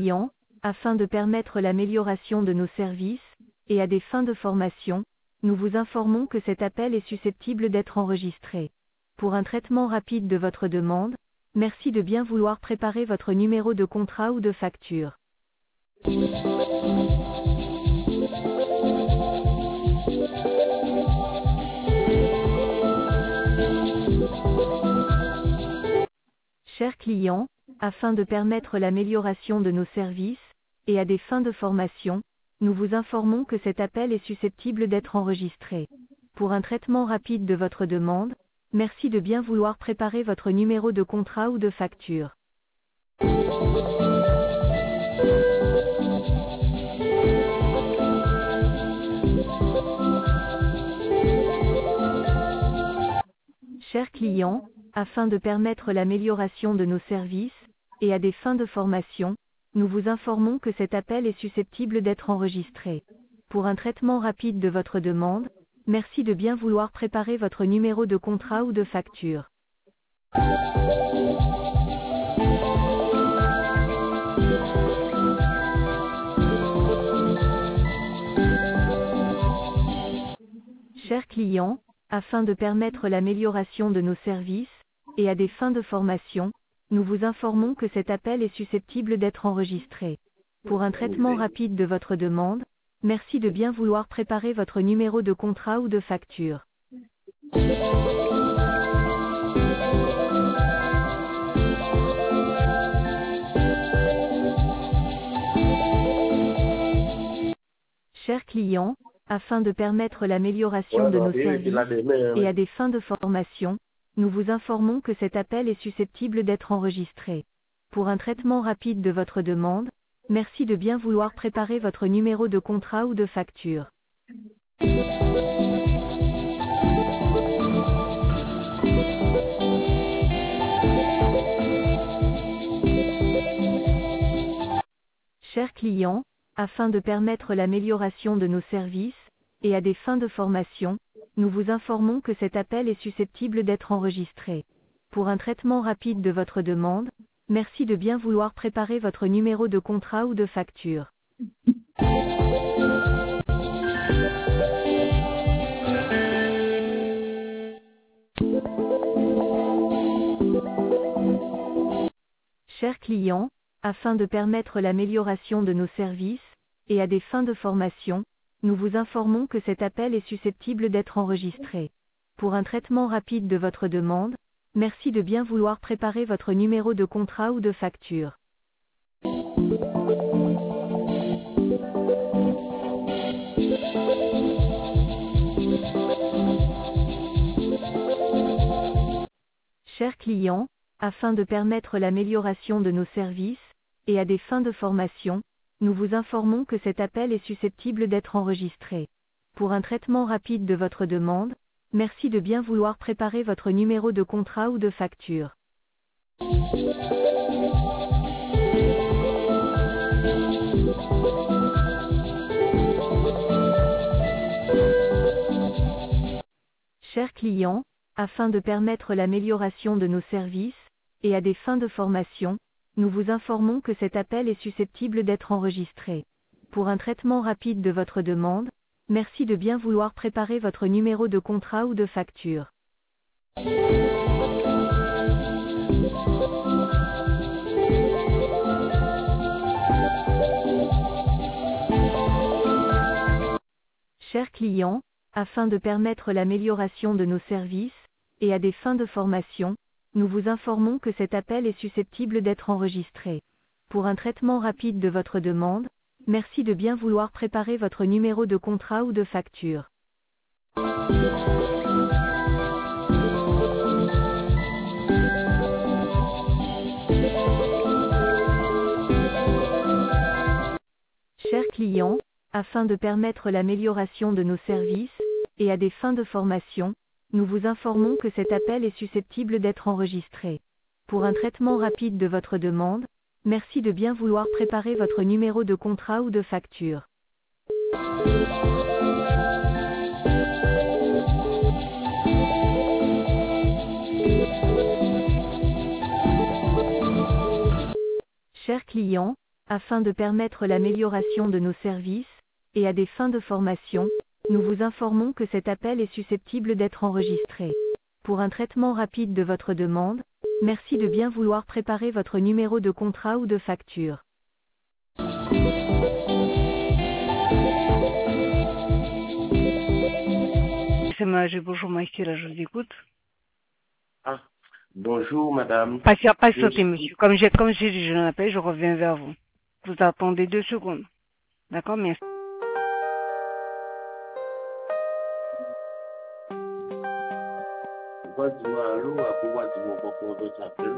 client, afin de permettre l'amélioration de nos services, et à des fins de formation, nous vous informons que cet appel est susceptible d'être enregistré. Pour un traitement rapide de votre demande, merci de bien vouloir préparer votre numéro de contrat ou de facture. Chers clients, afin de permettre l'amélioration de nos services, et à des fins de formation, nous vous informons que cet appel est susceptible d'être enregistré. Pour un traitement rapide de votre demande, merci de bien vouloir préparer votre numéro de contrat ou de facture. Chers clients, afin de permettre l'amélioration de nos services, et à des fins de formation, nous vous informons que cet appel est susceptible d'être enregistré. Pour un traitement rapide de votre demande, merci de bien vouloir préparer votre numéro de contrat ou de facture. Chers clients, afin de permettre l'amélioration de nos services, et à des fins de formation, nous vous informons que cet appel est susceptible d'être enregistré. Pour un traitement rapide de votre demande, merci de bien vouloir préparer votre numéro de contrat ou de facture. Chers clients, afin de permettre l'amélioration de nos services, et à des fins de formation, nous vous informons que cet appel est susceptible d'être enregistré. Pour un traitement rapide de votre demande, merci de bien vouloir préparer votre numéro de contrat ou de facture. Chers clients, afin de permettre l'amélioration de nos services, et à des fins de formation, nous vous informons que cet appel est susceptible d'être enregistré. Pour un traitement rapide de votre demande, merci de bien vouloir préparer votre numéro de contrat ou de facture. Chers clients, afin de permettre l'amélioration de nos services, et à des fins de formation, nous vous informons que cet appel est susceptible d'être enregistré. Pour un traitement rapide de votre demande, merci de bien vouloir préparer votre numéro de contrat ou de facture. Chers clients, afin de permettre l'amélioration de nos services, et à des fins de formation, nous vous informons que cet appel est susceptible d'être enregistré. Pour un traitement rapide de votre demande, merci de bien vouloir préparer votre numéro de contrat ou de facture. Chers clients, afin de permettre l'amélioration de nos services, et à des fins de formation, nous vous informons que cet appel est susceptible d'être enregistré. Pour un traitement rapide de votre demande, merci de bien vouloir préparer votre numéro de contrat ou de facture. Chers clients, afin de permettre l'amélioration de nos services, et à des fins de formation, nous vous informons que cet appel est susceptible d'être enregistré. Pour un traitement rapide de votre demande, merci de bien vouloir préparer votre numéro de contrat ou de facture. Chers clients, afin de permettre l'amélioration de nos services, et à des fins de formation, nous vous informons que cet appel est susceptible d'être enregistré. Pour un traitement rapide de votre demande, merci de bien vouloir préparer votre numéro de contrat ou de facture. Chers clients, Afin de permettre l'amélioration de nos services, et à des fins de formation, nous vous informons que cet appel est susceptible d'être enregistré. Pour un traitement rapide de votre demande, merci de bien vouloir préparer votre numéro de contrat ou de facture. C'est bonjour, ici, là, je vous écoute. Ah, bonjour madame. Patientez, monsieur. Comme j'ai dit, je l'appelle, je reviens vers vous. Vous attendez 2 secondes. D'accord, merci. Pourquoi dis-moi allô, pourquoi dis-moi pourquoi votre appel?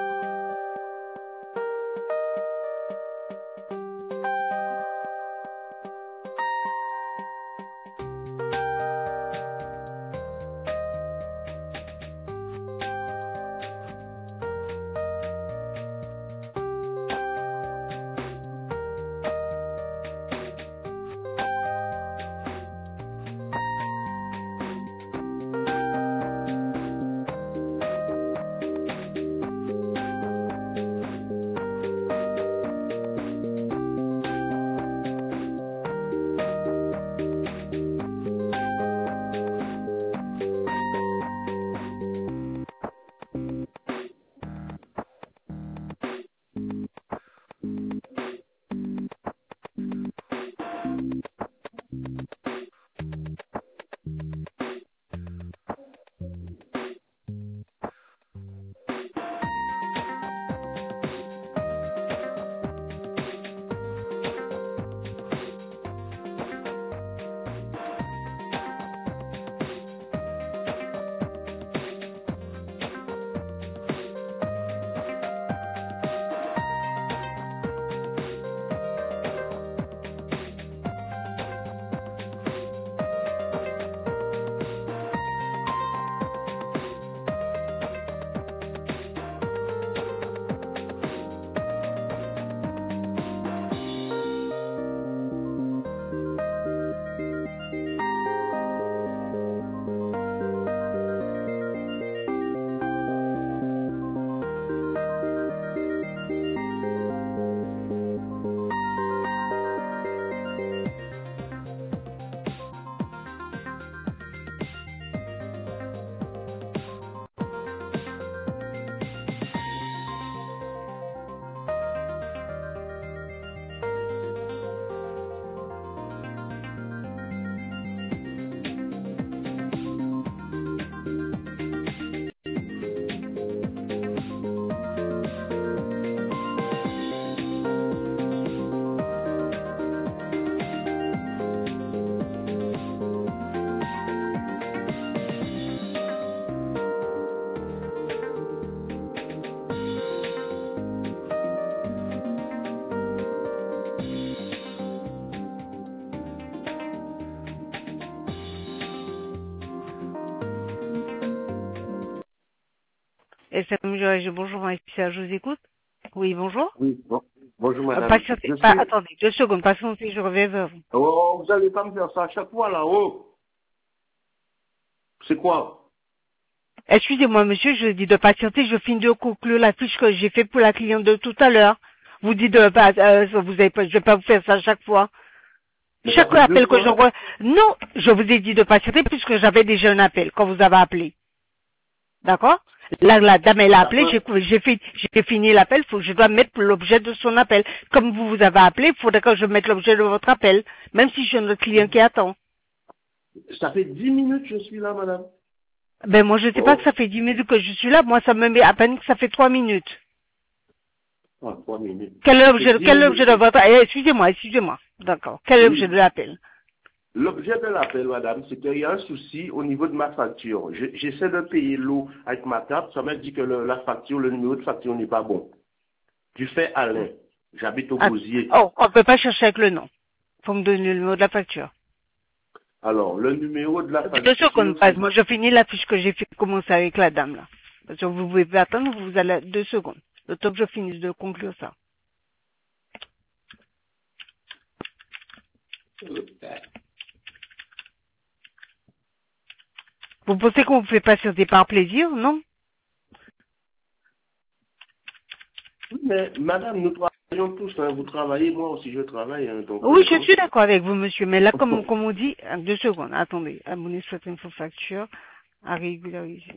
Et c'est bonjour, ici, je vous écoute. Oui, bonjour. Oui, bon. Bonjour madame. Patientez, attendez, 2 secondes, patientez, je reviens vers vous. Oh, vous n'allez pas me faire ça à chaque fois là-haut. C'est quoi? Excusez-moi, monsieur, je dis de patienter, je finis de conclure la fiche que j'ai faite pour la cliente de tout à l'heure. Vous dites vous avez pas, je vais pas vous faire ça à chaque fois. Chaque appel que j'envoie, non, je vous ai dit de patienter puisque j'avais déjà un appel quand vous avez appelé. D'accord? Là, la dame, elle a appelé, j'ai fini l'appel, je dois mettre l'objet de son appel. Comme vous avez appelé, il faudrait que je mette l'objet de votre appel, même si j'ai notre client qui attend. Ça fait 10 minutes que je suis là, madame. Ben, moi, je sais pas que ça fait 10 minutes que je suis là, moi, ça me met à peine que ça fait 3 minutes. Ah, 3 minutes. Quel est l'objet de votre, excusez-moi. D'accord. Quel est l'objet de l'appel? L'objet de l'appel, madame, c'est qu'il y a un souci au niveau de ma facture. J'essaie de payer l'eau avec ma carte. Ça m'a dit que la facture, le numéro de facture n'est pas bon. Du fait Alain. J'habite au Gosier. Oh, on peut pas chercher avec le nom. Faut me donner le numéro de la facture. Alors, le numéro de la facture. 2 secondes, moi, je finis la fiche que j'ai fait commencer avec la dame, là. Parce que vous pouvez pas attendre, vous allez 2 secondes. Le temps que je finisse de conclure ça. Vous pensez qu'on vous fait patienter par plaisir, non? Oui, mais madame, nous trois travaillons tous, hein. Vous travaillez, moi aussi je travaille. Hein, donc, Oui, je suis d'accord avec vous, monsieur, mais là, comme on dit, 2 secondes, attendez, abonné soit info facture à régulariser.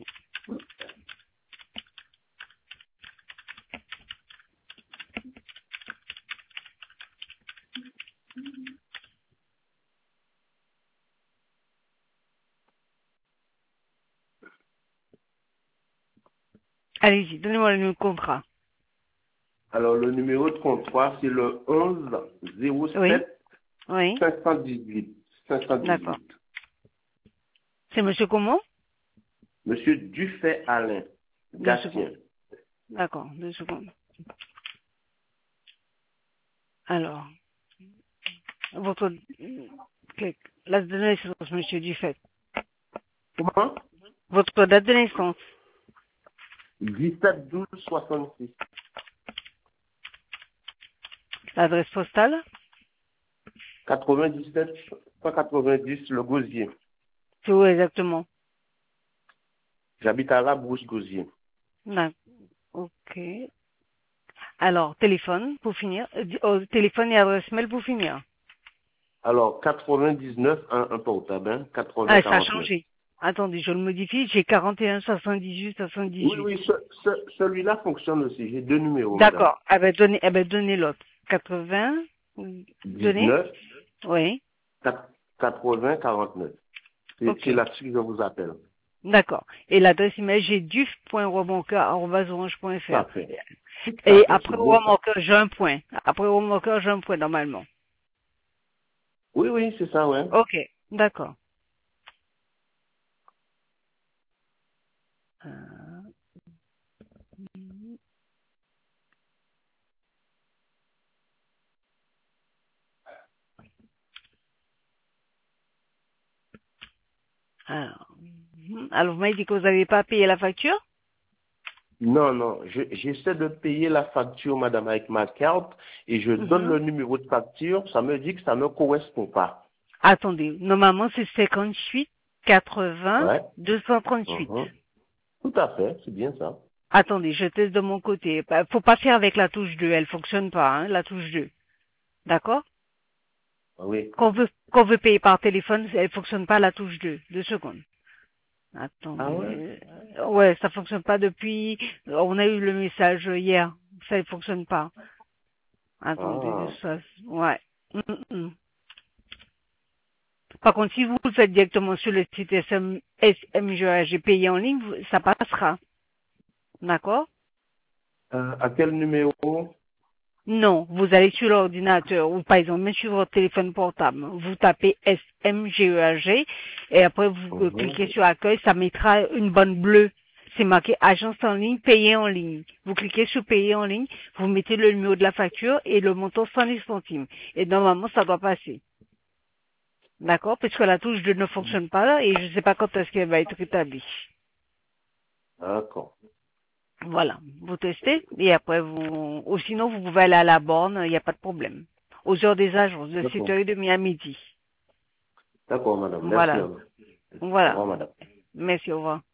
Allez-y, donnez-moi le numéro de contrat. Alors, le numéro de contrat, c'est le 11 Oui, 07 oui, 518. 518. d'accord. C'est monsieur comment? Monsieur Dufay Alain, 2 Gatien. secondes. D'accord, 2 secondes. Alors, votre, la date de naissance, monsieur Dufay. Comment? Votre date de naissance. 17-12-66. L'adresse postale. 97 190 Le Gosier. C'est où exactement? J'habite à la Brousse Gosier. D'accord. Ok. Alors, téléphone pour finir. Téléphone et adresse mail pour finir. Alors, 99, un portable, hein, 80, Ah, ça a 49. changé. Attendez, je le modifie. J'ai 41, 78, Oui, 78. oui, celui-là fonctionne aussi. J'ai deux numéros, madame. D'accord. Donnez l'autre. 80. Donnez. 19, Oui. 80, 49. Ok. C'est là-dessus que je vous appelle. D'accord. Et l'adresse email, j'ai duf.romancoeur@orange.fr. Parfait. Et Parfait, après c'est bien ça. Romancoeur, j'ai un point. Après Romancoeur, j'ai un point normalement. Oui, oui, c'est ça, ouais. Ok. D'accord. Euh, alors, vous m'avez dit que vous n'avez pas payé la facture? Non, non, j'essaie de payer la facture, madame, avec ma carte, et je donne Mhm. le numéro de facture, ça me dit que ça ne correspond pas. Attendez, normalement c'est 58 80 Ouais. 238. Mhm. Tout à fait, c'est bien ça. Attendez, je teste de mon côté. Faut pas faire avec la touche 2, elle fonctionne pas, hein, la touche 2. D'accord? Oui. Quand on veut payer par téléphone, elle fonctionne pas la touche 2. 2 secondes. Ah ouais? Attendez. Ouais, ça fonctionne pas depuis. On a eu le message hier. Ça ne fonctionne pas. Attendez, Ah. ça. Ouais. Mm. Par contre, si vous le faites directement sur le site SMGAG payé en ligne, ça passera. D'accord? À quel numéro? Non, vous allez sur l'ordinateur ou par exemple même sur votre téléphone portable, vous tapez SMGEAG et après vous Mhm. cliquez sur accueil, ça mettra une bande bleue. C'est marqué agence en ligne, payer en ligne. Vous cliquez sur payer en ligne, vous mettez le numéro de la facture et le montant 110 centimes. Et normalement, ça doit passer. D'accord? Puisque la touche 2 ne fonctionne pas là et je ne sais pas quand est-ce qu'elle va être établie. D'accord. Voilà, vous testez et après ou sinon vous pouvez aller à la borne, il n'y a pas de problème. Aux heures des agences, de D'accord. 7h30 à midi. D'accord, madame. Merci. Voilà, Au voilà. revoir, madame. Merci, au revoir.